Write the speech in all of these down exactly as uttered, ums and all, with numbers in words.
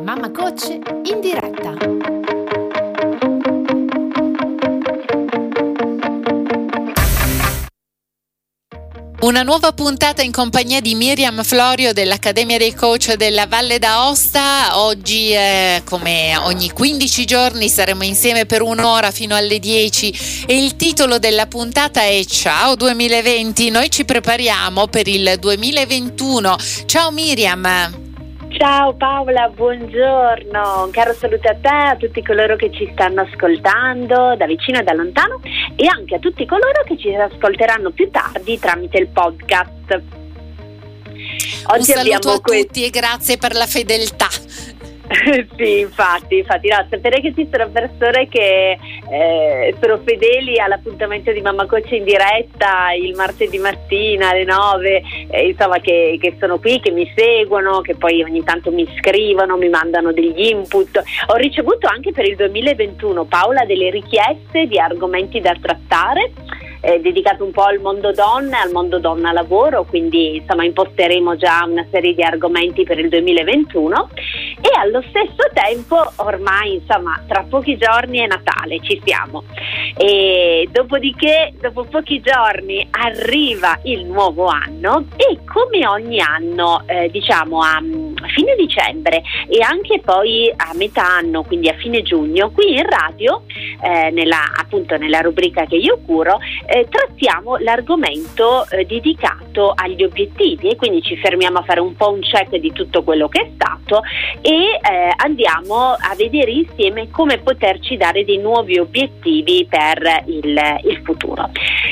Mamma Coach in diretta. Una nuova puntata in compagnia di Miriam Florio dell'Accademia dei Coach della Valle d'Aosta. Oggi, eh, come ogni quindici giorni, saremo insieme per un'ora fino alle dieci e il titolo della puntata è Ciao duemilaventi. Noi ci prepariamo per il duemilaventuno. Ciao Miriam. Ciao Paola, buongiorno, un caro saluto a te, a tutti coloro che ci stanno ascoltando da vicino e da lontano e anche a tutti coloro che ci ascolteranno più tardi tramite il podcast. Oggi un saluto a que- tutti e grazie per la fedeltà. Sì, infatti, infatti no, sapere che ci sono persone che eh, sono fedeli all'appuntamento di Mamma Coach in diretta il martedì mattina alle nove, eh, insomma che, che sono qui, che mi seguono, che poi ogni tanto mi scrivono, mi mandano degli input. Ho ricevuto anche per il duemilaventuno, Paola, delle richieste di argomenti da trattare, eh, dedicato un po' al mondo donna, al mondo donna lavoro, quindi insomma imposteremo già una serie di argomenti per il duemilaventuno e allo stesso tempo ormai insomma tra pochi giorni è Natale, ci siamo e dopodiché dopo pochi giorni arriva il nuovo anno e come ogni anno eh, diciamo a, a fine dicembre e anche poi a metà anno, quindi a fine giugno, qui in radio eh, nella, appunto nella rubrica che io curo eh, trattiamo l'argomento eh, dedicato agli obiettivi e quindi ci fermiamo a fare un po' un check di tutto quello che è stato e eh, andiamo a vedere insieme come poterci dare dei nuovi obiettivi per il, il futuro.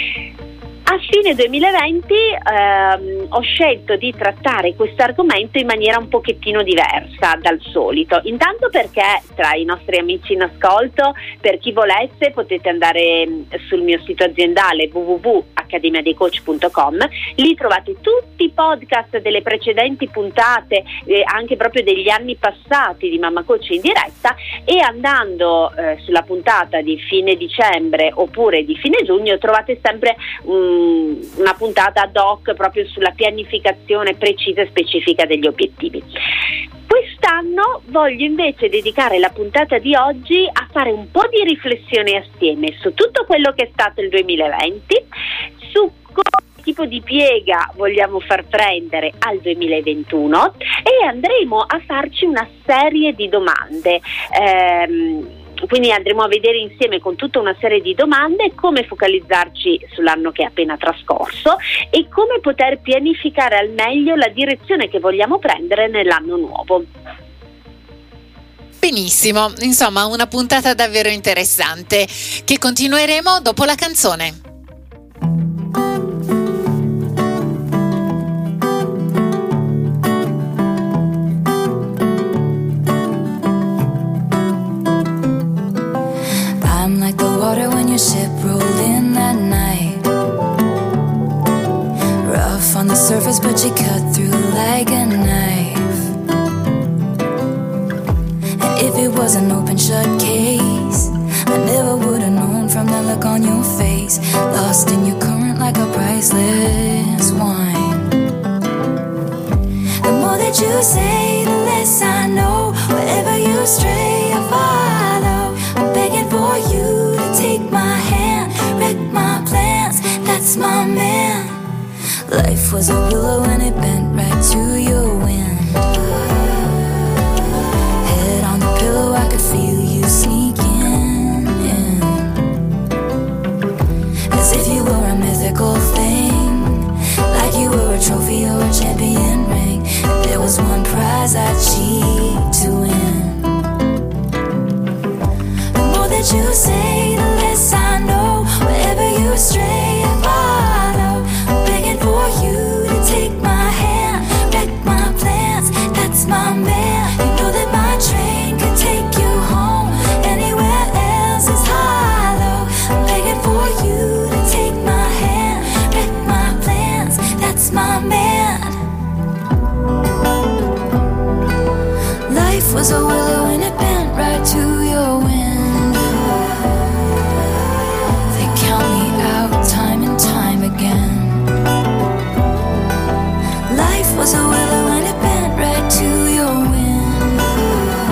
A fine duemilaventi ehm, ho scelto di trattare questo argomento in maniera un pochettino diversa dal solito, intanto perché tra i nostri amici in ascolto, per chi volesse potete andare sul mio sito aziendale w w w punto accademia dei coach punto com, lì trovate tutti i podcast delle precedenti puntate, eh, anche proprio degli anni passati di Mamma Coach in diretta e andando eh, sulla puntata di fine dicembre oppure di fine giugno trovate sempre un una puntata ad hoc proprio sulla pianificazione precisa e specifica degli obiettivi. Quest'anno voglio invece dedicare la puntata di oggi a fare un po' di riflessione assieme su tutto quello che è stato il duemilaventi, su quale tipo di piega vogliamo far prendere al duemilaventuno e andremo a farci una serie di domande. Ehm, Quindi andremo a vedere insieme con tutta una serie di domande come focalizzarci sull'anno che è appena trascorso e come poter pianificare al meglio la direzione che vogliamo prendere nell'anno nuovo. Benissimo, insomma una puntata davvero interessante che continueremo dopo la canzone. When your ship rolled in that night, rough on the surface but you cut through like a knife. And if it was an open shut case, I never would have known from that look on your face, lost in your current like a priceless wine. The more that you say, the less I know. Wherever you stray, I follow. I'm begging for you to take my hand, wreck my plans, that's my man. Life was a willow and it bent right to your wind. Head on the pillow, I could feel you sneaking in, as if you were a mythical thing, like you were a trophy or a champion ring. If there was one prize I'd cheat to win. That you say, the less I know. Wherever you stray, I follow. I'm begging for you to take my hand, wreck my plans, that's my man. You know that my train could take you home. Anywhere else is hollow. I'm begging for you to take my hand, wreck my plans, that's my man. Life was a willow and it bent right to your wind. Time and time again. Life was a willow and it bent right to your wind.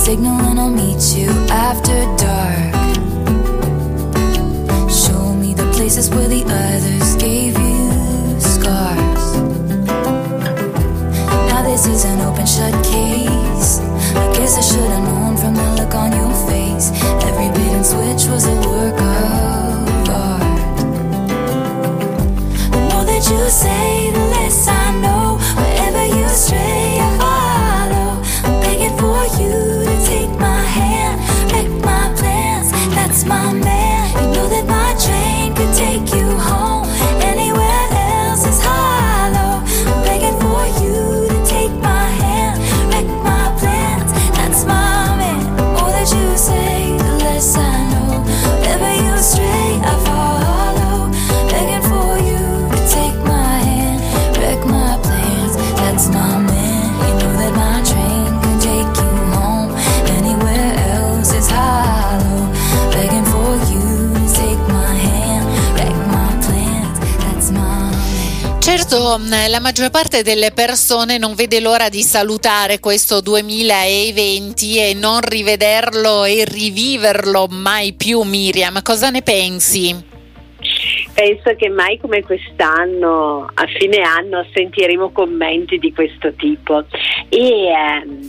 signal and I'll meet you after dark. Show me the places where the others gave you scars. Now this is an open shut case. I guess I should have known from the look on your face. Every bait and switch was a work of art. The more that you say, the less I know. Wherever you stray, I follow. I'm begging for you to take my hand, wreck my plans, that's my man. You know that my train could take you home. Anywhere else is hollow. I'm begging for you to take my hand, wreck my plans, that's my man. The more that you say, the less I know. Wherever you stray, I follow. Begging for you to take my hand, wreck my plans, that's my man. You know that my train can take you home. Anywhere else is hollow. Begging for you to take my hand, wreck my plans, that's my man. Certo, la maggior parte delle persone non vede l'ora di salutare questo duemilaventi e non rivederlo e riviverlo mai più. Miriam, cosa ne pensi? Penso che mai come quest'anno, a fine anno, sentiremo commenti di questo tipo e ehm,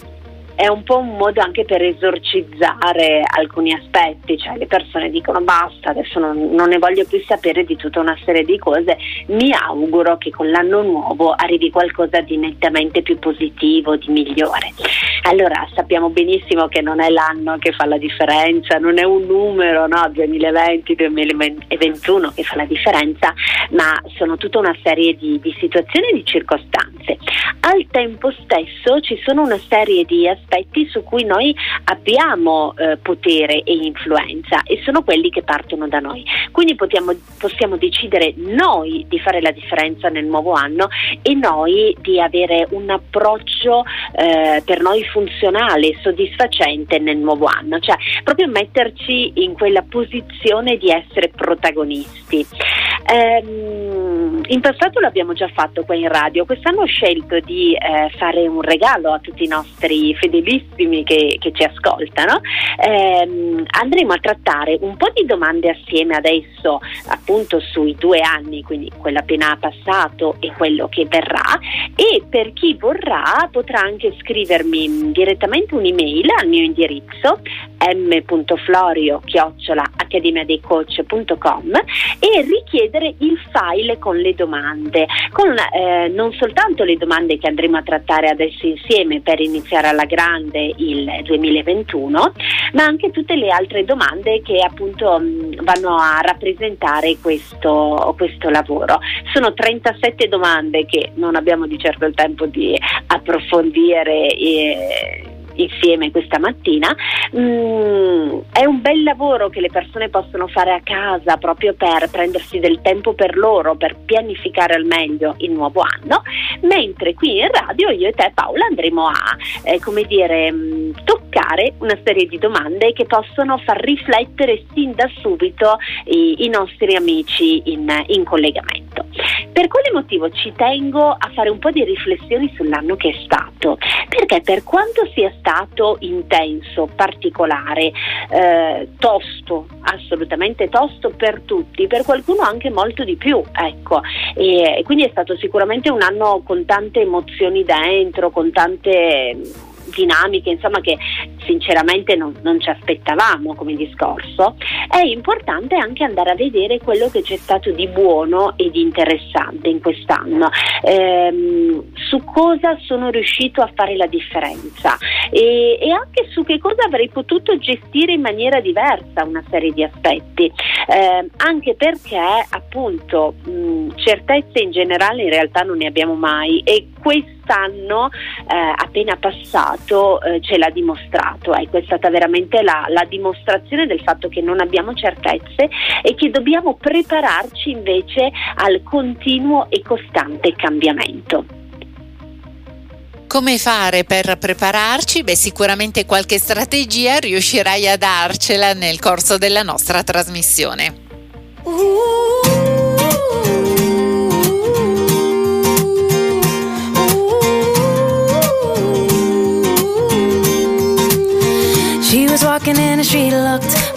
è un po' un modo anche per esorcizzare alcuni aspetti, cioè le persone dicono basta, adesso non, non ne voglio più sapere di tutta una serie di cose. Mi auguro che con l'anno nuovo arrivi qualcosa di nettamente più positivo, di migliore. Allora sappiamo benissimo che non è l'anno che fa la differenza, non è un numero, no, duemilaventi duemilaventuno che fa la differenza, ma sono tutta una serie di, di situazioni e di circostanze. Al tempo stesso ci sono una serie di aspetti su cui noi abbiamo eh, potere e influenza e sono quelli che partono da noi. Quindi possiamo, possiamo decidere noi di fare la differenza nel nuovo anno e noi di avere un approccio eh, per noi funzionale, soddisfacente nel nuovo anno, cioè proprio metterci in quella posizione di essere protagonisti. Ehm, in passato l'abbiamo già fatto qua in radio, quest'anno ho scelto di eh, fare un regalo a tutti i nostri fedelissimi che, che ci ascoltano. Ehm, andremo a trattare un po' di domande assieme adesso appunto sui due anni, quindi quello appena passato e quello che verrà, e per chi vorrà potrà anche scrivermi direttamente un'email al mio indirizzo m punto florio chiocciola accademia dei coach punto com e richiedere il file con le domande, con eh, non soltanto le domande che andremo a trattare adesso insieme per iniziare alla grande il duemilaventuno, ma anche tutte le altre domande che appunto mh, vanno a rappresentare questo, questo lavoro. Sono trentasette domande che non abbiamo di certo il tempo di approfondire e insieme questa mattina. Mm, è un bel lavoro che le persone possono fare a casa proprio per prendersi del tempo per loro, per pianificare al meglio il nuovo anno, mentre qui in radio io e te, Paola, andremo a eh, come dire mh, toccare una serie di domande che possono far riflettere sin da subito i, i nostri amici in, in collegamento. Per quale motivo ci tengo a fare un po' di riflessioni sull'anno che è stato? Perché per quanto sia stato intenso, particolare, eh, tosto, assolutamente tosto per tutti, per qualcuno anche molto di più, ecco, e quindi è stato sicuramente un anno con tante emozioni dentro, con tante dinamiche, insomma, che sinceramente non, non ci aspettavamo come discorso. È importante anche andare a vedere quello che c'è stato di buono e di interessante in quest'anno, ehm, su cosa sono riuscito a fare la differenza e, e anche su che cosa avrei potuto gestire in maniera diversa una serie di aspetti, eh, anche perché appunto mh, certezze in generale in realtà non ne abbiamo mai, e quest'anno eh, appena passato eh, ce l'ha dimostrato. Ecco, è stata veramente la, la dimostrazione del fatto che non abbiamo certezze e che dobbiamo prepararci invece al continuo e costante cambiamento. Come fare per prepararci? Beh, sicuramente qualche strategia riuscirai a darcela nel corso della nostra trasmissione. Ooh.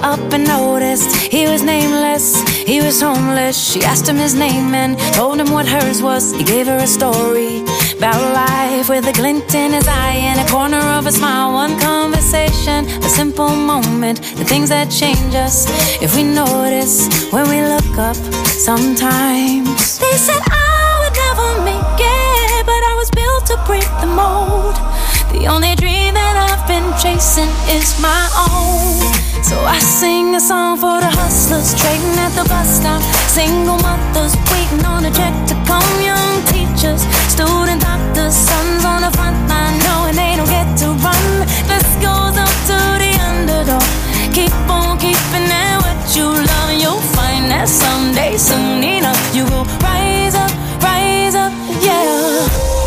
up and noticed he was nameless, he was homeless. She asked him his name and told him what hers was. He gave her a story about life with a glint in his eye and a corner of a smile. One conversation, a simple moment, the things that change us if we notice when we look up sometimes. They said I would never make it, but I was built to break the mold. The only dream that I've been chasing is my own. So I sing a song for the hustlers trading at the bus stop, single mothers waiting on a check to come, young teachers, student doctors, sons on the front line knowing they don't get to run. This goes up to the underdog. Keep on keeping it what you love, and you'll find that someday, soon enough, you will rise up, rise up, yeah.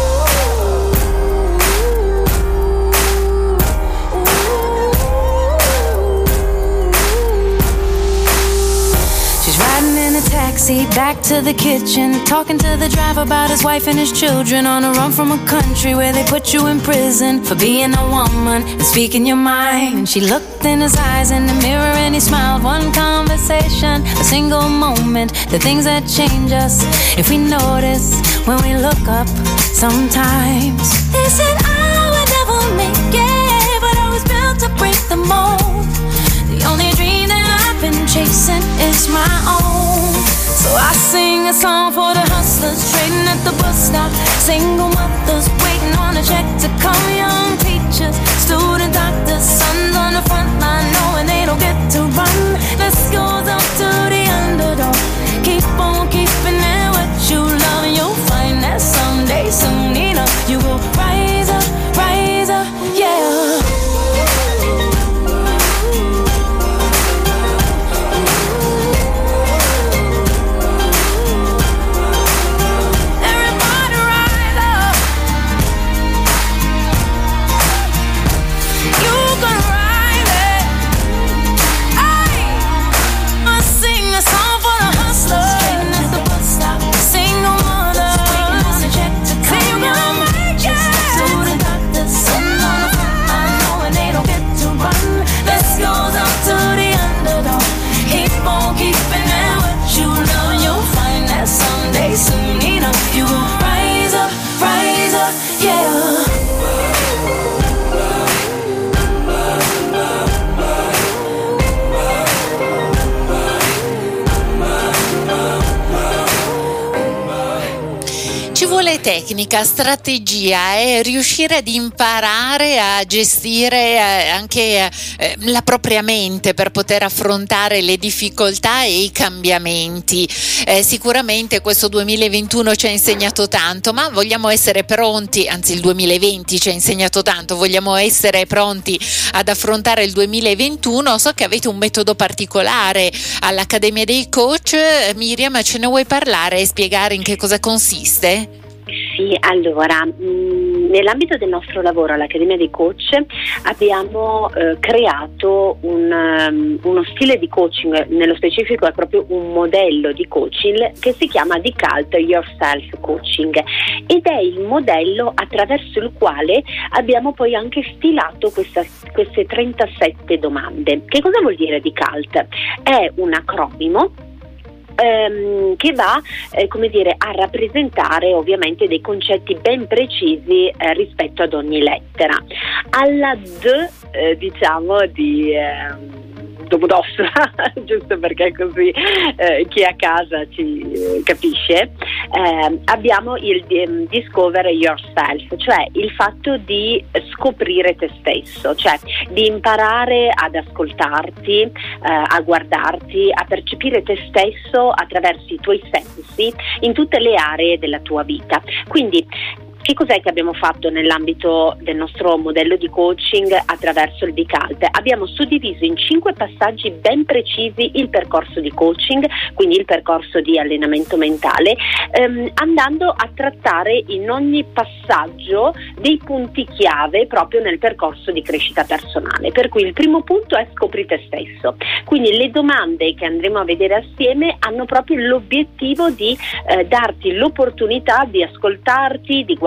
Taxi back to the kitchen, talking to the driver about his wife and his children, on a run from a country where they put you in prison for being a woman and speaking your mind. And she looked in his eyes in the mirror and he smiled. One conversation, a single moment, the things that change us if we notice when we look up sometimes. They said I would never make it, but I was built to break the mold. The only dream that I've been chasing is my own. So I sing a song for the hustlers trading at the bus stop, single mothers waiting on a check to come, young teachers, student doctors, sons on the front line knowing they don't get to run. This goes up to the underdog. Keep on keeping it what you love, and you'll find that someday, soon enough, you will rise up, rise up, yeah. Soon enough, you will rise up, rise up, yeah. Ci vuole tecnica, strategia e riuscire ad imparare a gestire eh, anche eh, la propria mente per poter affrontare le difficoltà e i cambiamenti. Eh, sicuramente questo duemilaventuno ci ha insegnato tanto, ma vogliamo essere pronti, anzi il duemilaventi ci ha insegnato tanto, vogliamo essere pronti ad affrontare il duemilaventuno. So che avete un metodo particolare all'Accademia dei Coach. Miriam, ce ne vuoi parlare e spiegare in che cosa consiste? Sì, allora, mh, nell'ambito del nostro lavoro all'Accademia dei Coach abbiamo eh, creato un, um, uno stile di coaching, nello specifico è proprio un modello di coaching che si chiama The Cult Yourself Coaching, ed è il modello attraverso il quale abbiamo poi anche stilato questa, queste trentasette domande. Che cosa vuol dire The Cult? È un acronimo Ehm, che va eh, come dire a rappresentare ovviamente dei concetti ben precisi eh, rispetto ad ogni lettera. Alla D eh, diciamo di eh, Domodossola, giusto perché così eh, chi è a casa ci eh, capisce, eh, abbiamo il um, Discover Yourself, cioè il fatto di scoprire te stesso, cioè di imparare ad ascoltarti, eh, a guardarti, a percepire te stesso attraverso i tuoi sensi in tutte le aree della tua vita. Quindi che cos'è che abbiamo fatto nell'ambito del nostro modello di coaching attraverso il The Cult? Abbiamo suddiviso in cinque passaggi ben precisi il percorso di coaching, quindi il percorso di allenamento mentale, ehm, andando a trattare in ogni passaggio dei punti chiave proprio nel percorso di crescita personale. Per cui il primo punto è scopri te stesso. Quindi le domande che andremo a vedere assieme hanno proprio l'obiettivo di eh, darti l'opportunità di ascoltarti, di guardare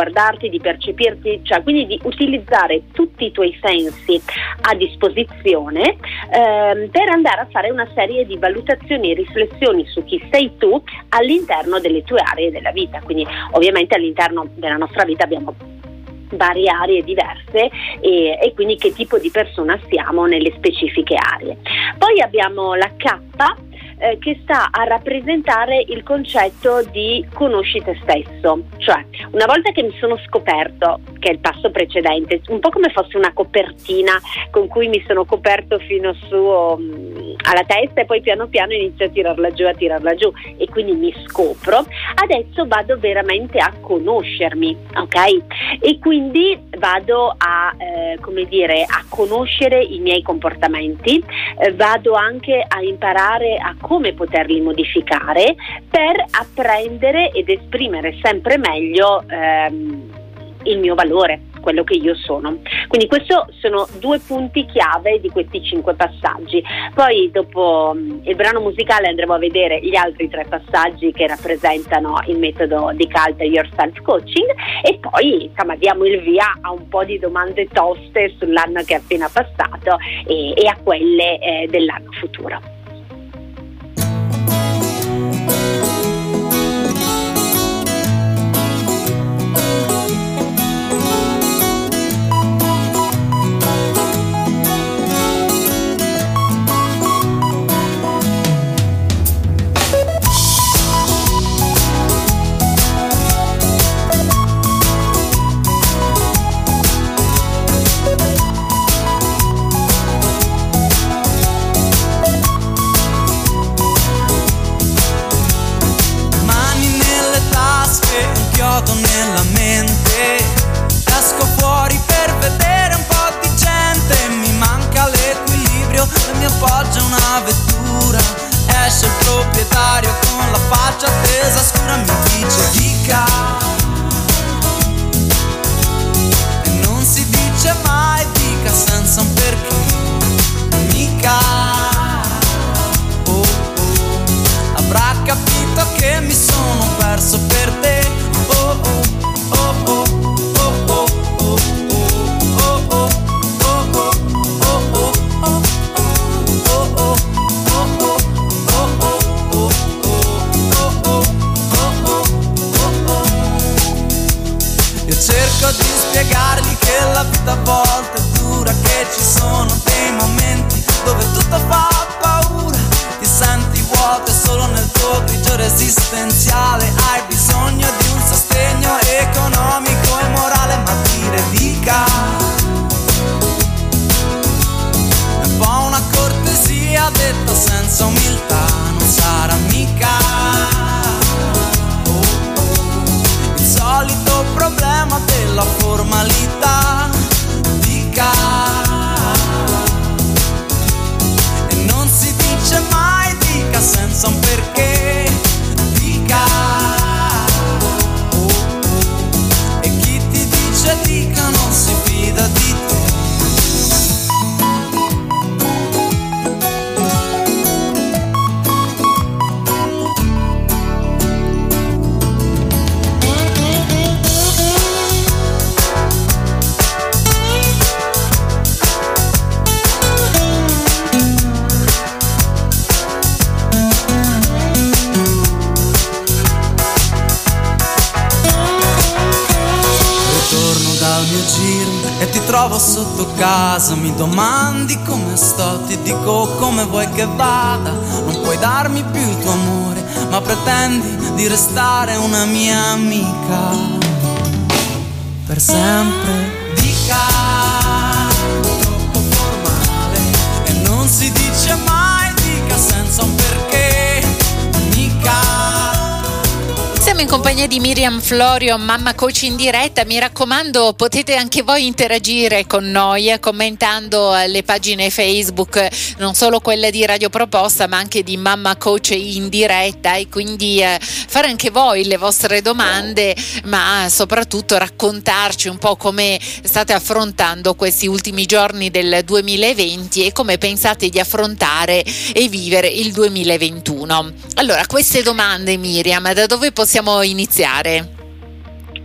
guardarti, di percepirti, cioè quindi di utilizzare tutti i tuoi sensi a disposizione ehm, per andare a fare una serie di valutazioni e riflessioni su chi sei tu all'interno delle tue aree della vita. Quindi ovviamente all'interno della nostra vita abbiamo varie aree diverse e, e quindi che tipo di persona siamo nelle specifiche aree. Poi abbiamo la K eh, che sta a rappresentare il concetto di conosci te stesso, cioè una volta che mi sono scoperto, che è il passo precedente, un po' come fosse una copertina con cui mi sono coperto fino su um, alla testa e poi piano piano inizio a tirarla giù, a tirarla giù e quindi mi scopro, adesso vado veramente a conoscermi, ok? E quindi vado a eh, come dire a conoscere i miei comportamenti, eh, vado anche a imparare a come poterli modificare per apprendere ed esprimere sempre meglio ehm, il mio valore, quello che io sono. Quindi questi sono due punti chiave di questi cinque passaggi. Poi dopo um, il brano musicale andremo a vedere gli altri tre passaggi che rappresentano il metodo di Cult Yourself Coaching e poi insomma diamo il via a un po' di domande toste sull'anno che è appena passato e, e a quelle eh, dell'anno futuro. Nella mente esco fuori per vedere un po' di gente, mi manca l'equilibrio e mi appoggia una vettura, esce il proprietario con la faccia tesa scura, mi dice dica e non si dice mai dica senza un perché, mica oh, oh, avrà capito che mi sono perso per te. Cerco di spiegargli che la vita a volte è dura, che ci sono dei momenti dove tutto fa paura, ti senti vuoto e solo nel tuo grigio resistenziale hai bisogno di un sostegno economico e morale, ma dire dica è un po' una cortesia detta senza umiltà, non sarà mica solito problema della formalità, dica e non si dice mai dica senza un perché, dica oh, oh. E chi ti dice dica non si fida di te. E ti trovo sotto casa, mi domandi come sto, ti dico come vuoi che vada. Non puoi darmi più il tuo amore, ma pretendi di restare una mia amica per sempre. Dica, troppo formale e non si dice mai dica senza un perché, mica. Siamo in compagnia di Miriam Florio, mamma coach in diretta. Mi raccomando, potete anche voi interagire con noi eh, commentando le pagine Facebook, non solo quella di Radio Proposta ma anche di Mamma Coach in diretta, e quindi eh, fare anche voi le vostre domande, ma soprattutto raccontarci un po' come state affrontando questi ultimi giorni del duemilaventi e come pensate di affrontare e vivere il duemilaventuno. Allora, queste domande, Miriam, da dove possiamo iniziare?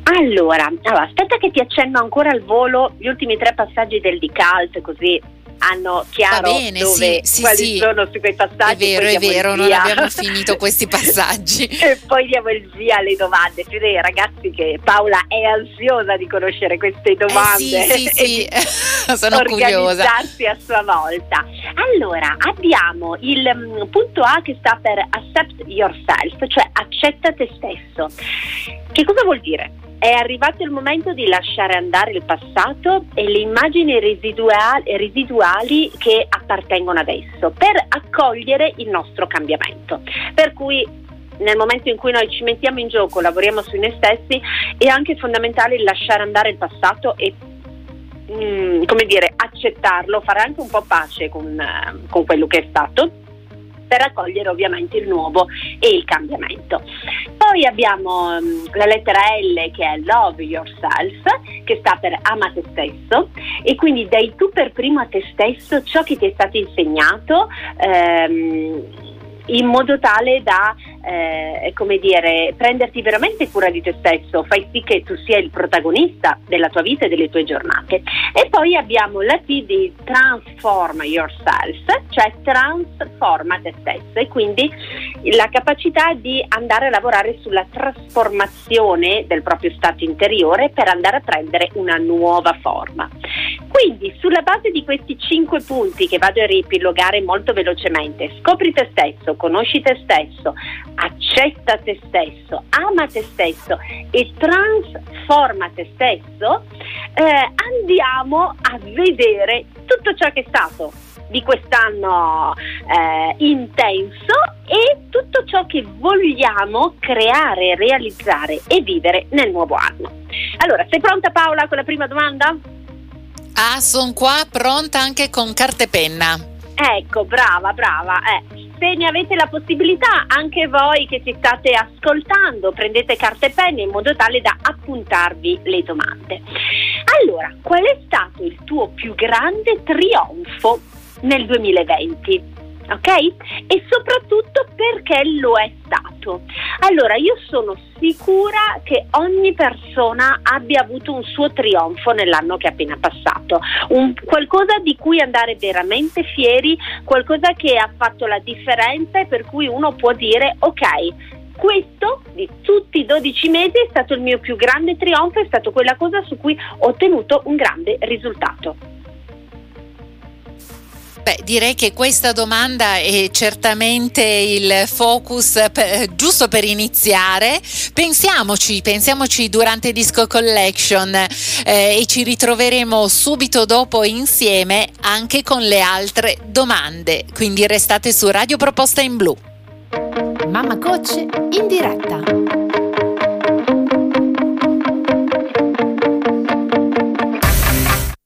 Allora, allora, aspetta che ti accenno ancora al volo gli ultimi tre passaggi del Decalt, così hanno chiaro Va bene, dove, sì, sì, quali sì. sono su quei passaggi. È vero, poi è diamo il vero, non via. abbiamo finito questi passaggi. E poi diamo il via alle domande. Tu dei ragazzi che Paola è ansiosa di conoscere queste domande. Eh sì, sì, sì. Sono curiosa. Organizzarsi a sua volta. Allora, abbiamo il um, punto A che sta per accept yourself, cioè accetta te stesso. Che cosa vuol dire? È arrivato il momento di lasciare andare il passato e le immagini residuali, residuali che appartengono adesso per accogliere il nostro cambiamento. Per cui nel momento in cui noi ci mettiamo in gioco, lavoriamo su noi stessi, è anche fondamentale lasciare andare il passato e mm, come dire, accettarlo, fare anche un po' pace con, uh, con quello che è stato, per accogliere ovviamente il nuovo e il cambiamento. Poi abbiamo um, la lettera L che è Love Yourself, che sta per ama te stesso, e quindi dai tu per primo a te stesso ciò che ti è stato insegnato, ehm, in modo tale da eh, come dire, prenderti veramente cura di te stesso, fai sì che tu sia il protagonista della tua vita e delle tue giornate. E poi abbiamo la T di Transform Yourself, cioè trasforma te stesso, e quindi la capacità di andare a lavorare sulla trasformazione del proprio stato interiore per andare a prendere una nuova forma. Quindi sulla base di questi cinque punti che vado a riepilogare molto velocemente: scopri te stesso, conosci te stesso, accetta te stesso, ama te stesso e trasforma te stesso, eh, andiamo a vedere tutto ciò che è stato di quest'anno eh, intenso e tutto ciò che vogliamo creare, realizzare e vivere nel nuovo anno. Allora, sei pronta Paola con la prima domanda? Ah, sono qua pronta anche con carta e penna. Ecco, brava, brava. Eh, se ne avete la possibilità, anche voi che ci state ascoltando, prendete carta e penna in modo tale da appuntarvi le domande. Allora, qual è stato il tuo più grande trionfo nel duemilaventi? Ok? E soprattutto perché lo è stato? Allora, io sono sicura che ogni persona abbia avuto un suo trionfo nell'anno che è appena passato, un qualcosa di cui andare veramente fieri, qualcosa che ha fatto la differenza e per cui uno può dire ok, questo di tutti i dodici mesi è stato il mio più grande trionfo, è stato quella cosa su cui ho ottenuto un grande risultato. Beh, direi che questa domanda è certamente il focus per, giusto per iniziare. Pensiamoci, pensiamoci durante Disco Collection eh, e ci ritroveremo subito dopo insieme anche con le altre domande. Quindi restate su Radio Proposta in Blu. Mamma Coach in diretta.